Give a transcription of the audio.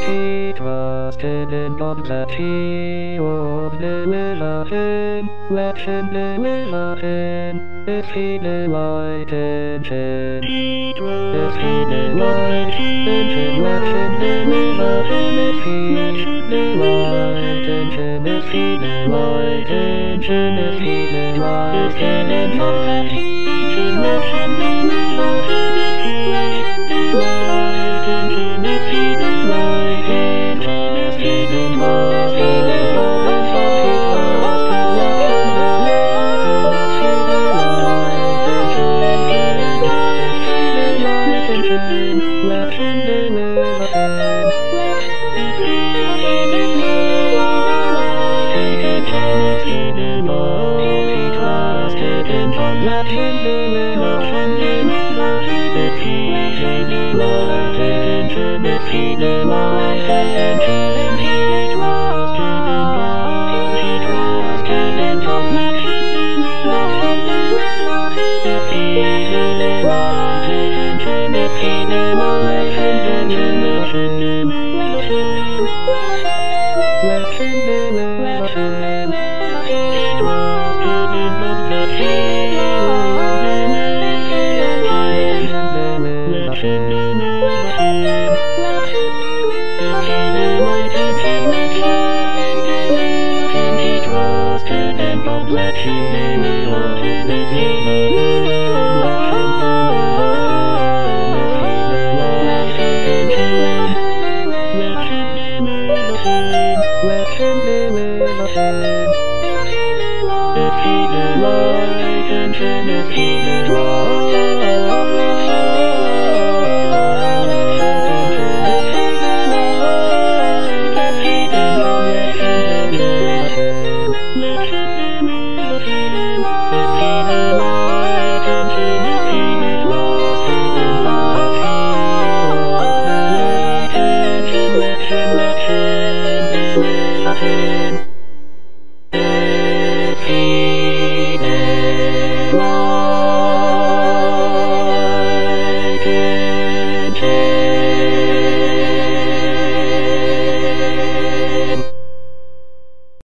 He trusted in God that he would deliver him. Let him deliver him, if he delight in him. If he delight in him, let him deliver him. If he delight in him, if he delight in him, if he delight in him, let him deliver him. Let him delight in him, if he delight in him, if he delight in him. Let him deliver him, if he delighted in him, if he delighted in him, he trusted in God, he trusted in God. Let him deliver him, if he delighted in him, if he delighted in him, let him deliver him, he trusted in God, that he if he delight in him, if he delight